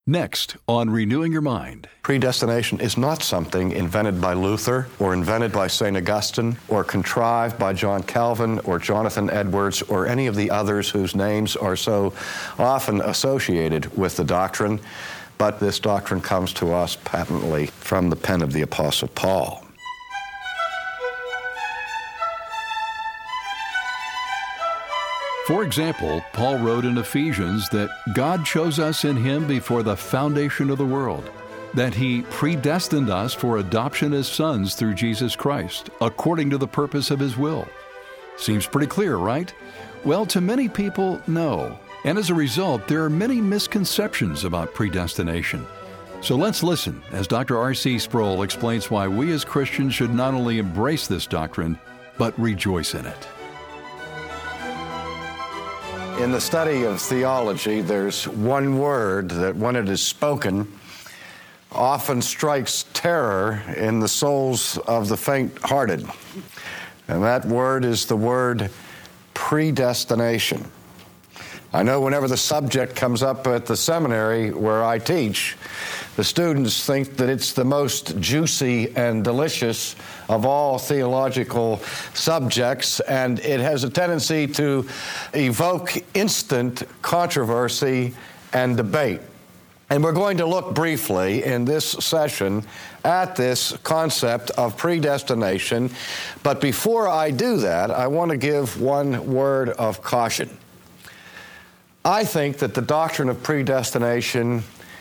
Next on Renewing Your Mind. Predestination is not something invented by Luther or invented by St. Augustine or contrived by John Calvin or Jonathan Edwards or any of the others whose names are so often associated with the doctrine, but this doctrine comes to us patently from the pen of the Apostle Paul. For example, Paul wrote in Ephesians that God chose us in Him before the foundation of the world, that He predestined us for adoption as sons through Jesus Christ, according to the purpose of His will. Seems pretty clear, right? Well, to many people, no. And as a result, there are many misconceptions about predestination. So let's listen as Dr. R.C. Sproul explains why we as Christians should not only embrace this doctrine, but rejoice in it. In the study of theology, there's one word that, when it is spoken, often strikes terror in the souls of the faint-hearted. And that word is the word predestination. I know whenever the subject comes up at the seminary where I teach, the students think that it's the most juicy and delicious of all theological subjects, and it has a tendency to evoke instant controversy and debate. And we're going to look briefly in this session at this concept of predestination. But before I do that, I want to give one word of caution. I think that the doctrine of predestination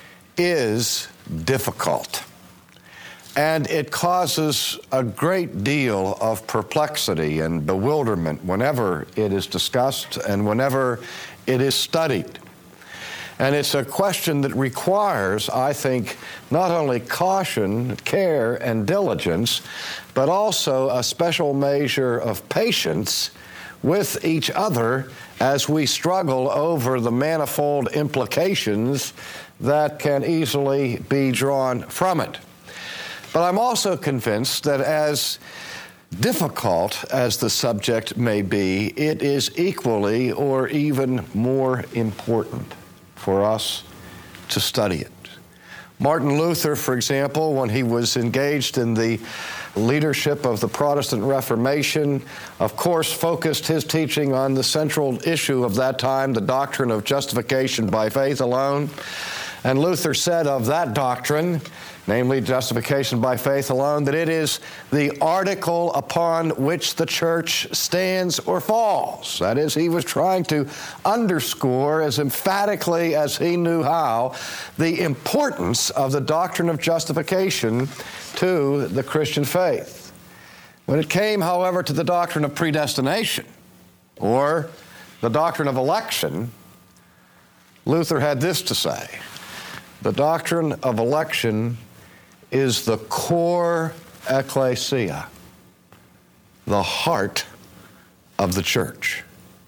is difficult, and it causes a great deal of perplexity and bewilderment whenever it is discussed and whenever it is studied. And it's a question that requires, I think, not only caution, care, and diligence, but also a special measure of patience with each other as we struggle over the manifold implications that can easily be drawn from it. But I'm also convinced that as difficult as the subject may be, it is equally or even more important for us to study it. Martin Luther, for example, when he was engaged in the leadership of the Protestant Reformation, of course, focused his teaching on the central issue of that time, the doctrine of justification by faith alone. And Luther said of that doctrine, namely justification by faith alone, that it is the article upon which the church stands or falls. That is, he was trying to underscore as emphatically as he knew how the importance of the doctrine of justification to the Christian faith. When it came, however, to the doctrine of predestination or the doctrine of election, Luther had this to say: the doctrine of election is the core ecclesia, the heart of the church.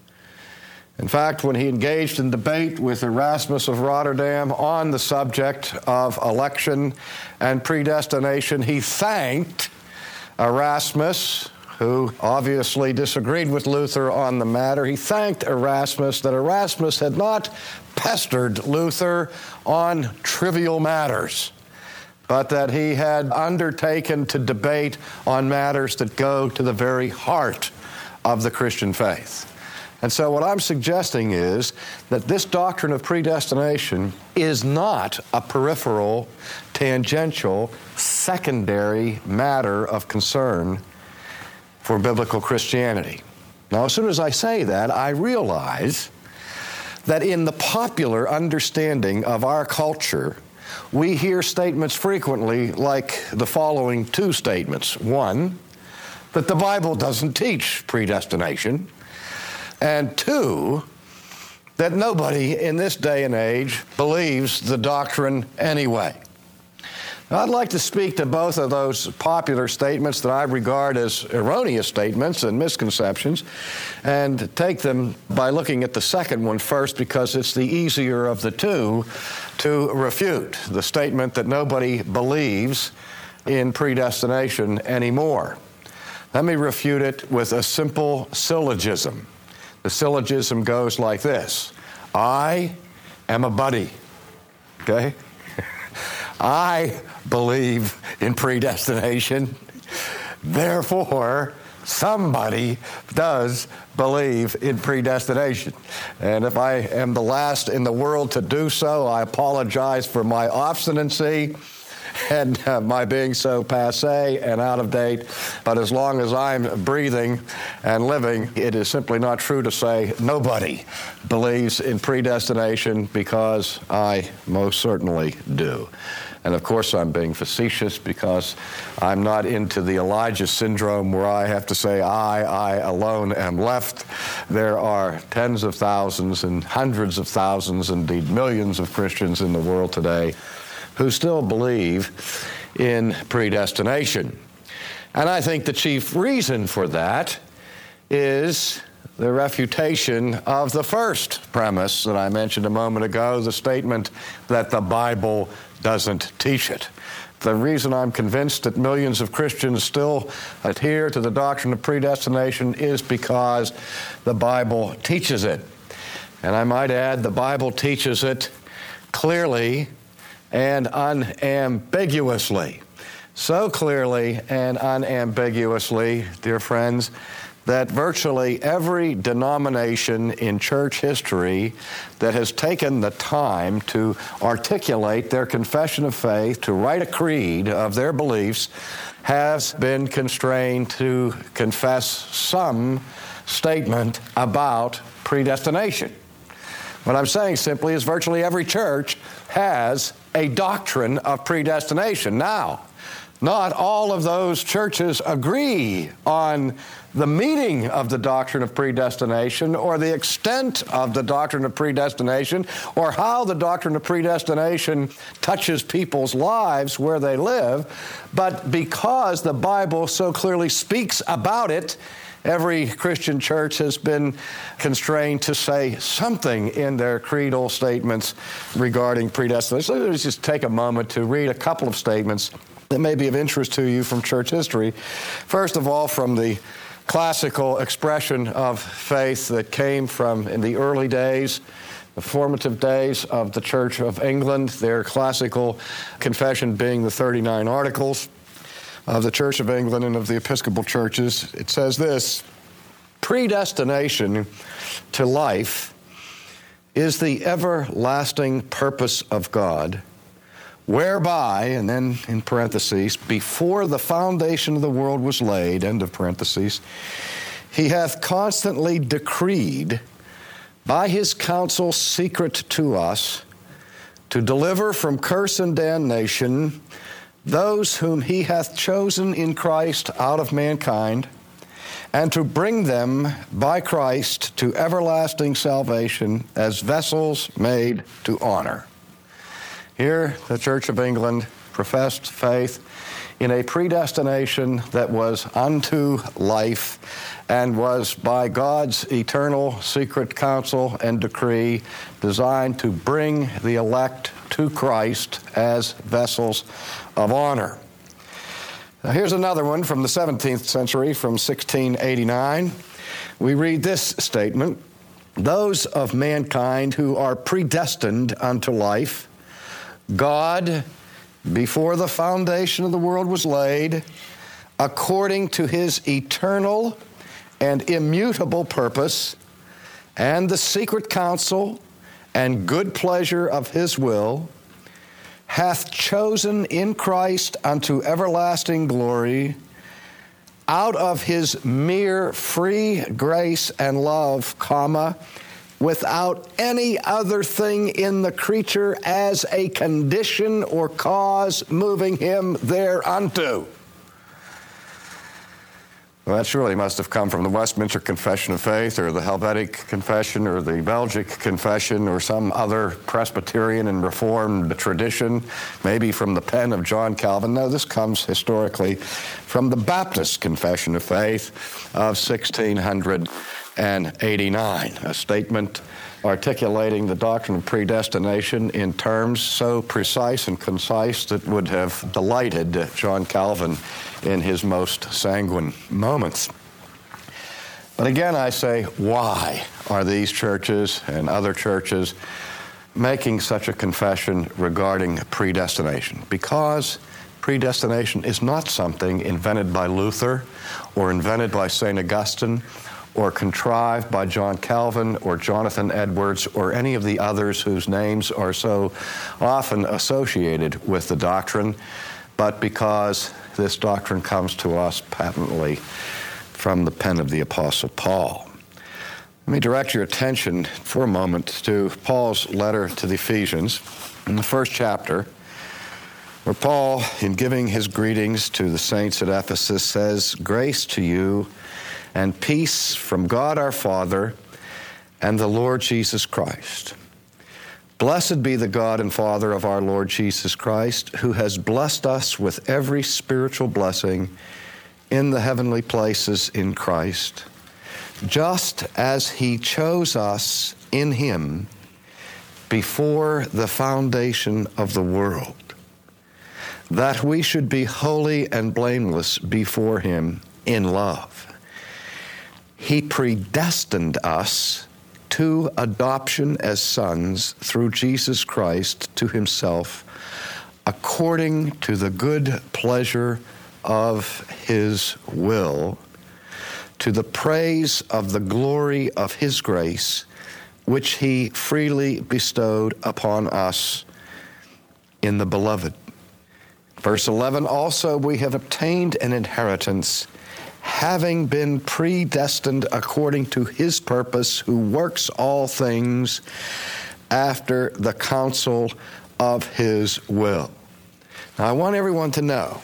In fact, when he engaged in debate with Erasmus of Rotterdam on the subject of election and predestination, he thanked Erasmus, who obviously disagreed with Luther on the matter. He thanked Erasmus that Erasmus had not pestered Luther on trivial matters, but that he had undertaken to debate on matters that go to the very heart of the Christian faith. And so what I'm suggesting is that this doctrine of predestination is not a peripheral, tangential, secondary matter of concern for biblical Christianity. Now, as soon as I say that, I realize that in the popular understanding of our culture, we hear statements frequently like the following two statements. One, that the Bible doesn't teach predestination. And two, that nobody in this day and age believes the doctrine anyway. Now, I'd like to speak to both of those popular statements that I regard as erroneous statements and misconceptions, and take them by looking at the second one first, because it's the easier of the two to refute, the statement that nobody believes in predestination anymore. Let me refute it with a simple syllogism. The syllogism goes like this: I am a buddy. okay? I believe in predestination. Therefore, somebody does believe in predestination. And if I am the last in the world to do so, I apologize for my obstinacy and my being so passé and out of date. But as long as I'm breathing and living, it is simply not true to say nobody believes in predestination, because I most certainly do. And of course, I'm being facetious, because I'm not into the Elijah syndrome where I have to say, I alone am left. There are tens of thousands and hundreds of thousands, indeed millions of Christians in the world today who still believe in predestination. And I think the chief reason for that is the refutation of the first premise that I mentioned a moment ago, the statement that the Bible doesn't teach it. The reason I'm convinced that millions of Christians still adhere to the doctrine of predestination is because the Bible teaches it. And I might add, the Bible teaches it clearly and unambiguously. So clearly and unambiguously, dear friends, that virtually every denomination in church history that has taken the time to articulate their confession of faith, to write a creed of their beliefs, has been constrained to confess some statement about predestination. What I'm saying simply is virtually every church has a doctrine of predestination. Now, not all of those churches agree on the meaning of the doctrine of predestination, or the extent of the doctrine of predestination, or how the doctrine of predestination touches people's lives where they live. But because the Bible so clearly speaks about it, every Christian church has been constrained to say something in their creedal statements regarding predestination. So let's just take a moment to read a couple of statements that may be of interest to you from church history. First of all, from the classical expression of faith that came from in the early days, the formative days of the Church of England, their classical confession being the 39 Articles of the Church of England and of the Episcopal churches. It says this: predestination to life is the everlasting purpose of God, whereby, and then in parentheses, before the foundation of the world was laid, end of parentheses, he hath constantly decreed by his counsel secret to us to deliver from curse and damnation those whom he hath chosen in Christ out of mankind, and to bring them by Christ to everlasting salvation as vessels made to honor. Here, the Church of England professed faith in a predestination that was unto life and was by God's eternal secret counsel and decree designed to bring the elect to Christ as vessels of honor. Now, here's another one from the 17th century, from 1689. We read this statement: those of mankind who are predestined unto life, God, before the foundation of the world was laid, according to his eternal and immutable purpose, and the secret counsel and good pleasure of his will, hath chosen in Christ unto everlasting glory, out of his mere free grace and love, without any other thing in the creature as a condition or cause moving him thereunto. Well, that surely must have come from the Westminster Confession of Faith, or the Helvetic Confession, or the Belgic Confession, or some other Presbyterian and Reformed tradition, maybe from the pen of John Calvin. No, this comes historically from the Baptist Confession of Faith of 1689, a statement articulating the doctrine of predestination in terms so precise and concise that would have delighted John Calvin in his most sanguine moments. But again, I say, why are these churches and other churches making such a confession regarding predestination? Because predestination is not something invented by Luther or invented by St. Augustine or contrived by John Calvin or Jonathan Edwards or any of the others whose names are so often associated with the doctrine, but because this doctrine comes to us patently from the pen of the Apostle Paul. Let me direct your attention for a moment to Paul's letter to the Ephesians in the first chapter, where Paul, in giving his greetings to the saints at Ephesus, says, "Grace to you and peace from God our Father and the Lord Jesus Christ. Blessed be the God and Father of our Lord Jesus Christ, who has blessed us with every spiritual blessing in the heavenly places in Christ, just as he chose us in him before the foundation of the world, that we should be holy and blameless before him in love. He predestined us to adoption as sons through Jesus Christ to himself, according to the good pleasure of his will, to the praise of the glory of his grace, which he freely bestowed upon us in the beloved." Verse 11, "Also we have obtained an inheritance, having been predestined according to his purpose, who works all things after the counsel of his will." Now, I want everyone to know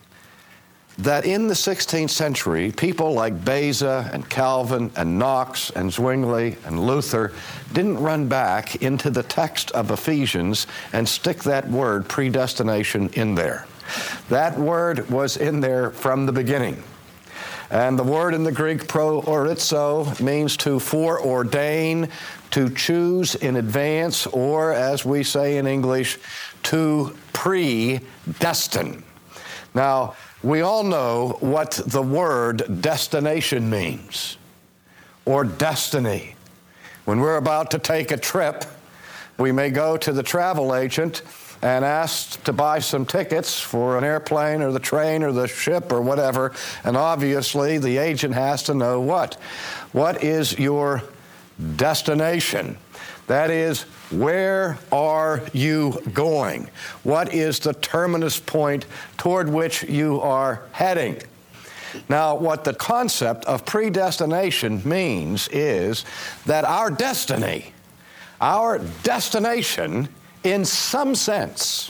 that in the 16th century, people like Beza and Calvin and Knox and Zwingli and Luther didn't run back into the text of Ephesians and stick that word predestination in there. That word was in there from the beginning. And the word in the Greek proorizo means to foreordain, to choose in advance, or as we say in English, to predestine. Now, we all know what the word destination means, or destiny. When we're about to take a trip, we may go to the travel agent and asked to buy some tickets for an airplane or the train or the ship or whatever, and obviously the agent has to know what? What is your destination? That is, where are you going? What is the terminus point toward which you are heading? Now, what the concept of predestination means is that our destiny, our destination, in some sense,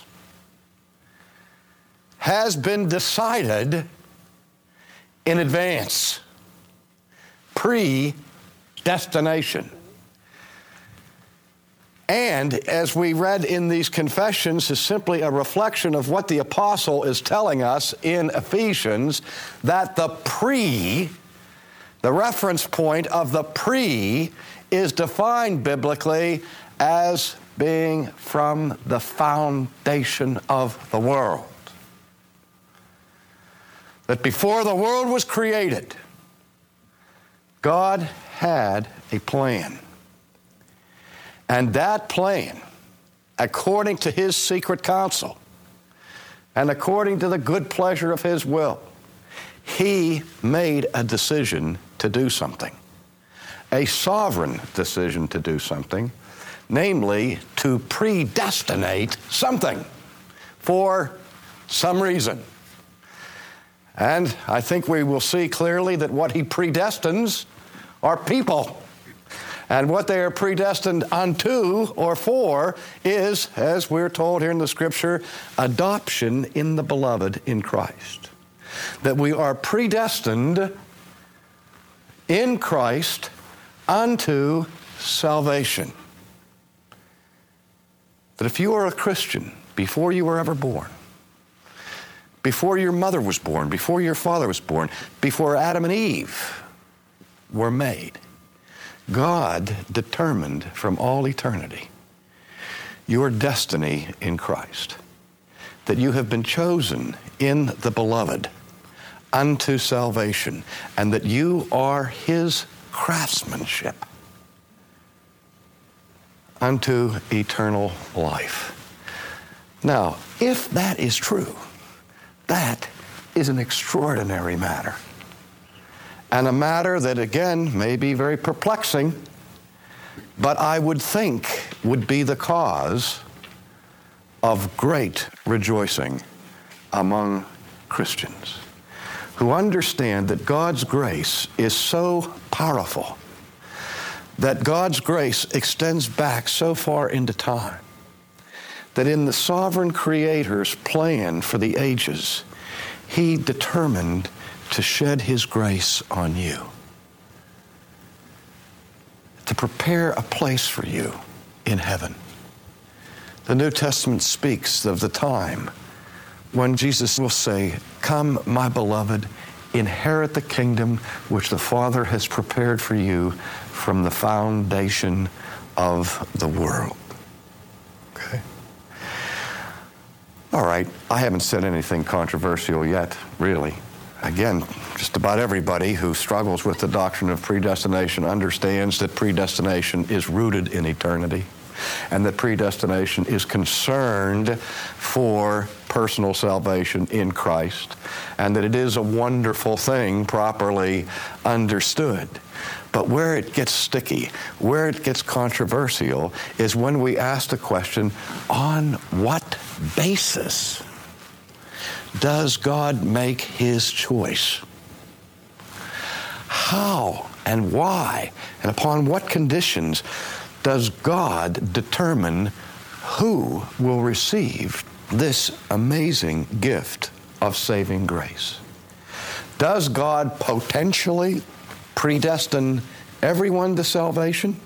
has been decided in advance. Predestination. And as we read in these confessions, is simply a reflection of what the apostle is telling us in Ephesians, that the reference point of the pre is defined biblically as being from the foundation of the world. That before the world was created, God had a plan. And that plan, according to his secret counsel, and according to the good pleasure of his will, he made a decision to do something. A sovereign decision to do something, namely to predestinate something for some reason. And I think we will see clearly that what he predestines are people. And what they are predestined unto or for is, as we're told here in the Scripture, adoption in the beloved in Christ. That we are predestined in Christ unto salvation. That if you are a Christian before you were ever born, before your mother was born, before your father was born, before Adam and Eve were made, God determined from all eternity your destiny in Christ, that you have been chosen in the beloved unto salvation, and that you are his craftsmanship. unto eternal life. Now, if that is true, that is an extraordinary matter. And a matter that, again, may be very perplexing, but I would think would be the cause of great rejoicing among Christians who understand that God's grace is so powerful, that God's grace extends back so far into time, that in the sovereign Creator's plan for the ages, He determined to shed His grace on you, to prepare a place for you in heaven. The New Testament speaks of the time when Jesus will say, "Come, my beloved, inherit the kingdom which the Father has prepared for you from the foundation of the world." Okay? All right, I haven't said anything controversial yet, really. Again, just about everybody who struggles with the doctrine of predestination understands that predestination is rooted in eternity, and that predestination is concerned for personal salvation in Christ, and that it is a wonderful thing properly understood. But where it gets sticky, where it gets controversial, is when we ask the question, on what basis does God make His choice? How and why and upon what conditions does God determine who will receive this amazing gift of saving grace? Does God potentially predestine everyone to salvation?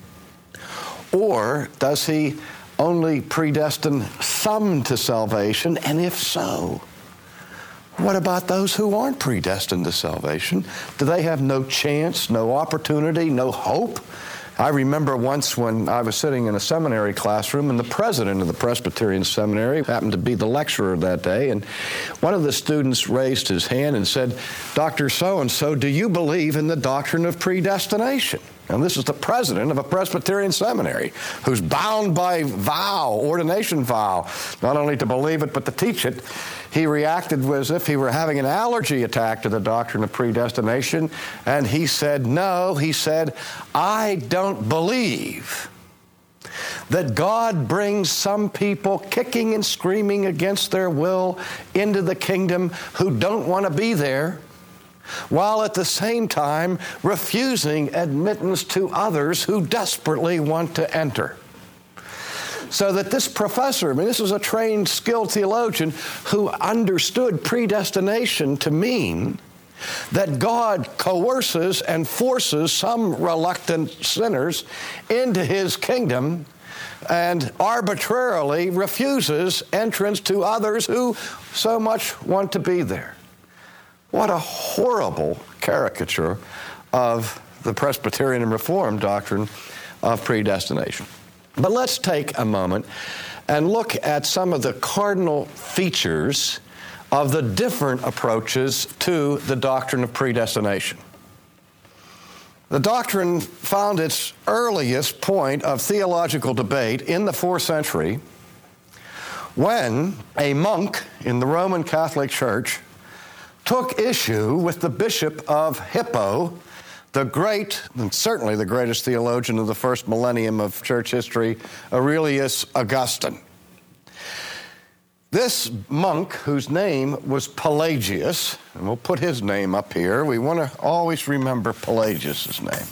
Or does He only predestine some to salvation? And if so, what about those who aren't predestined to salvation? Do they have no chance, no opportunity, no hope? I remember once when I was sitting in a seminary classroom, and the president of the Presbyterian Seminary happened to be the lecturer that day, and one of the students raised his hand and said, "Dr. So-and-so, do you believe in the doctrine of predestination?" And this is the president of a Presbyterian seminary who's bound by vow, ordination vow, not only to believe it but to teach it. He reacted as if he were having an allergy attack to the doctrine of predestination, and he said, "No," he said, "I don't believe that God brings some people kicking and screaming against their will into the kingdom who don't want to be there, while at the same time refusing admittance to others who desperately want to enter." So that this professor, I mean, this was a trained, skilled theologian who understood predestination to mean that God coerces and forces some reluctant sinners into His kingdom and arbitrarily refuses entrance to others who so much want to be there. What a horrible caricature of the Presbyterian and Reformed doctrine of predestination. But let's take a moment and look at some of the cardinal features of the different approaches to the doctrine of predestination. The doctrine found its earliest point of theological debate in the 4th century when a monk in the Roman Catholic Church took issue with the Bishop of Hippo, the great, and certainly the greatest theologian of the first millennium of church history, Aurelius Augustine. This monk, whose name was Pelagius, and we'll put his name up here. We want to always remember Pelagius' name.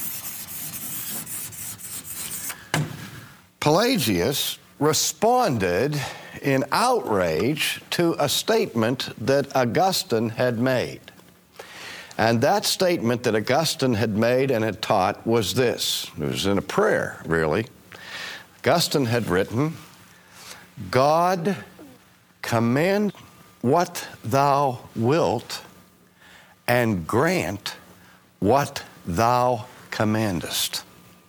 Pelagius responded in outrage to a statement that Augustine had made. And that statement that Augustine had made and had taught was this. It was in a prayer, really. Augustine had written, "God, command what thou wilt, and grant what thou commandest."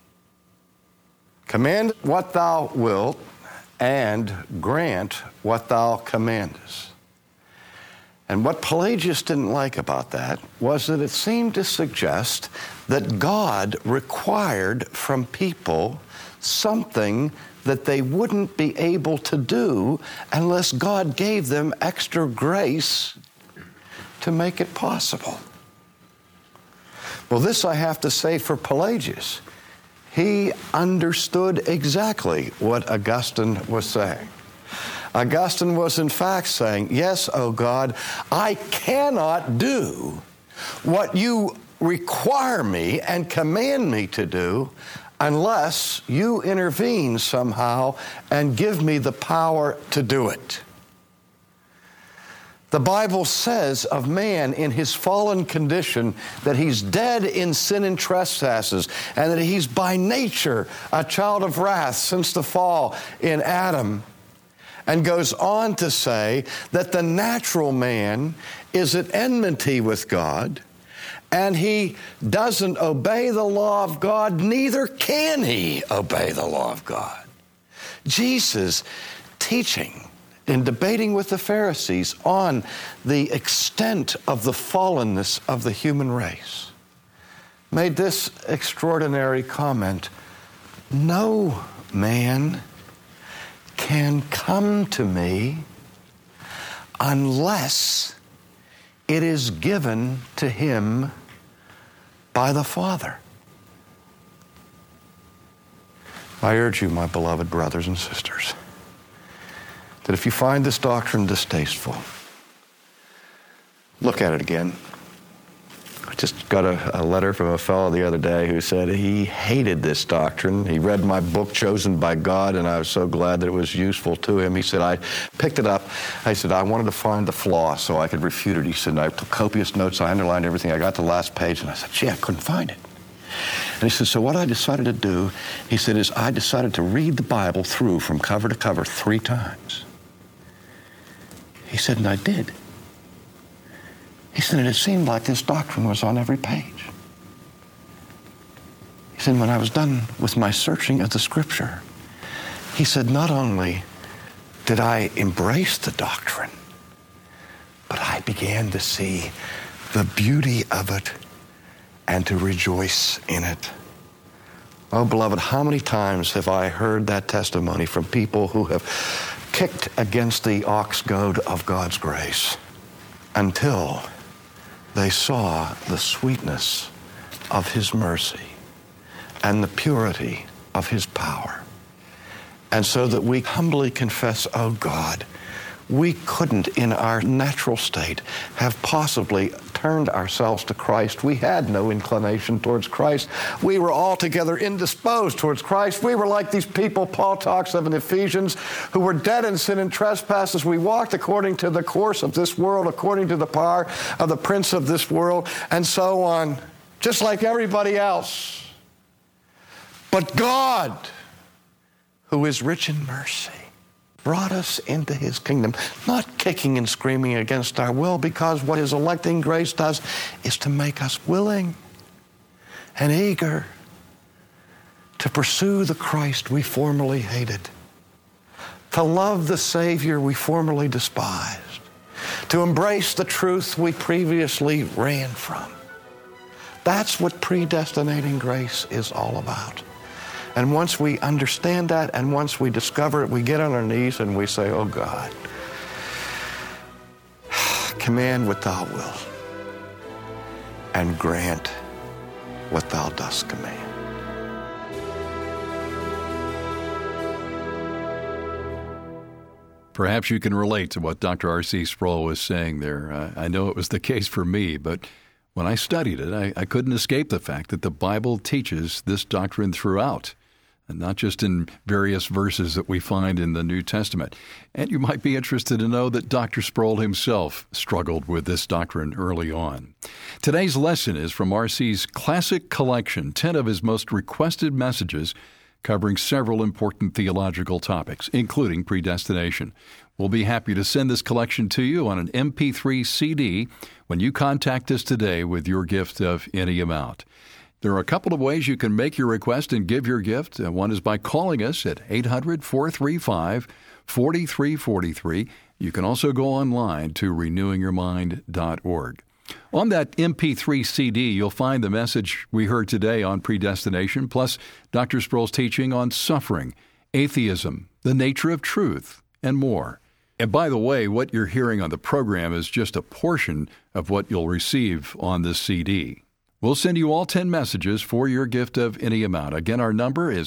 Command what thou wilt, and grant what thou commandest. And what Pelagius didn't like about that was that it seemed to suggest that God required from people something that they wouldn't be able to do unless God gave them extra grace to make it possible. Well, this I have to say for Pelagius. He understood exactly what Augustine was saying. Augustine was in fact saying, yes, O God, I cannot do what you require me and command me to do unless you intervene somehow and give me the power to do it. The Bible says of man in his fallen condition that he's dead in sin and trespasses, and that he's by nature a child of wrath since the fall in Adam, and goes on to say that the natural man is at enmity with God, and he doesn't obey the law of God, neither can he obey the law of God. Jesus teaching in debating with the Pharisees on the extent of the fallenness of the human race, made this extraordinary comment: no man can come to me unless it is given to him by the Father. I urge you, my beloved brothers and sisters, that if you find this doctrine distasteful, look at it again. I just got a letter from a fellow the other day who said he hated this doctrine. He read my book, Chosen by God, and I was so glad that it was useful to him. He said, I picked it up. I said, I wanted to find the flaw so I could refute it. He said, I took copious notes. I underlined everything. I got to the last page, and I said, gee, I couldn't find it. And he said, so what I decided to do, he said, is I decided to read the Bible through from cover to cover 3 times. He said, and I did. He said, and it seemed like this doctrine was on every page. He said, when I was done with my searching of the Scripture, he said, not only did I embrace the doctrine, but I began to see the beauty of it and to rejoice in it. Oh, beloved, how many times have I heard that testimony from people who have kicked against the ox goad of God's grace until they saw the sweetness of His mercy and the purity of His power. And so that we humbly confess, oh God, we couldn't in our natural state have possibly turned ourselves to Christ. We had no inclination towards Christ. We were altogether indisposed towards Christ. We were like these people Paul talks of in Ephesians who were dead in sin and trespasses. We walked according to the course of this world, according to the power of the prince of this world, and so on, just like everybody else. But God, who is rich in mercy, brought us into His kingdom, not kicking and screaming against our will, because what His electing grace does is to make us willing and eager to pursue the Christ we formerly hated, to love the Savior we formerly despised, to embrace the truth we previously ran from. That's what predestinating grace is all about. And once we understand that, and once we discover it, we get on our knees and we say, oh God, command what thou wilt, and grant what thou dost command. Perhaps you can relate to what Dr. R.C. Sproul was saying there. I know it was the case for me, but when I studied it, I couldn't escape the fact that the Bible teaches this doctrine throughout, and not just in various verses that we find in the New Testament. And you might be interested to know that Dr. Sproul himself struggled with this doctrine early on. Today's lesson is from R.C.'s classic collection, 10 of his most requested messages, covering several important theological topics, including predestination. We'll be happy to send this collection to you on an MP3 CD when you contact us today with your gift of any amount. There are a couple of ways you can make your request and give your gift. One is by calling us at 800-435-4343. You can also go online to renewingyourmind.org. On that MP3 CD, you'll find the message we heard today on predestination, plus Dr. Sproul's teaching on suffering, atheism, the nature of truth, and more. And by the way, what you're hearing on the program is just a portion of what you'll receive on this CD. We'll send you all 10 messages for your gift of any amount. Again, our number is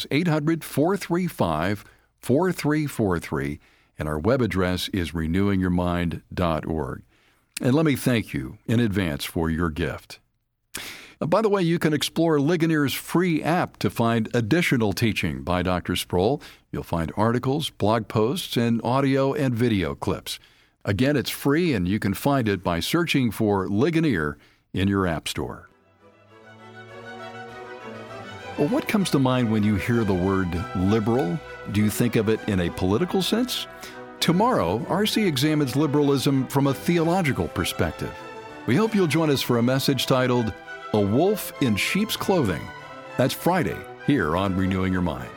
800-435-4343, and our web address is renewingyourmind.org. And let me thank you in advance for your gift. By the way, you can explore Ligonier's free app to find additional teaching by Dr. Sproul. You'll find articles, blog posts, and audio and video clips. Again, it's free, and you can find it by searching for Ligonier in your app store. Well, what comes to mind when you hear the word liberal? Do you think of it in a political sense? Tomorrow, R.C. examines liberalism from a theological perspective. We hope you'll join us for a message titled, A Wolf in Sheep's Clothing. That's Friday, here on Renewing Your Mind.